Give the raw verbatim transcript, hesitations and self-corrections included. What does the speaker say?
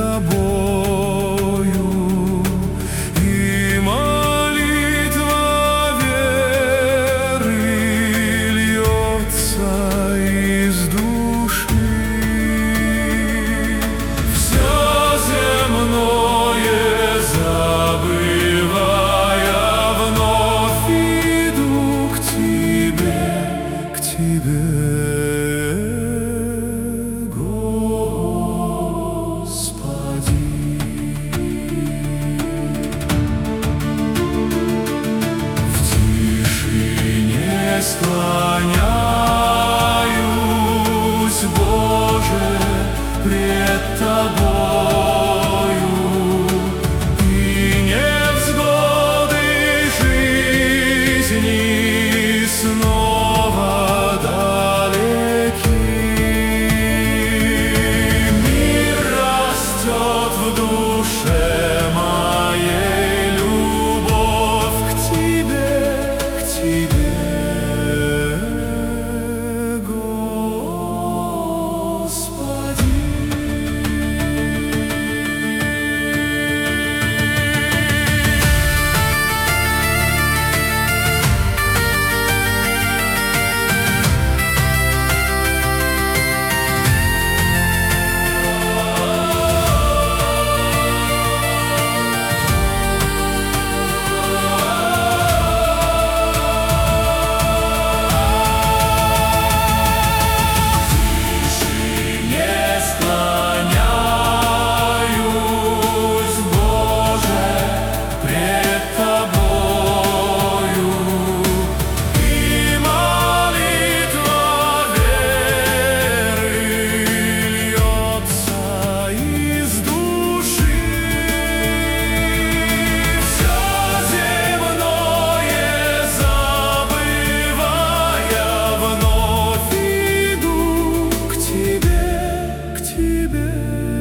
тобою, и молитва веры льется из души. Все земное забывая, вновь иду к тебе, к тебе. Склоняюсь, Боже, пред Тобою, и невзгоды жизни снова далеки. Мир растет в душе моей, любовь к Тебе, к Тебе. Тебе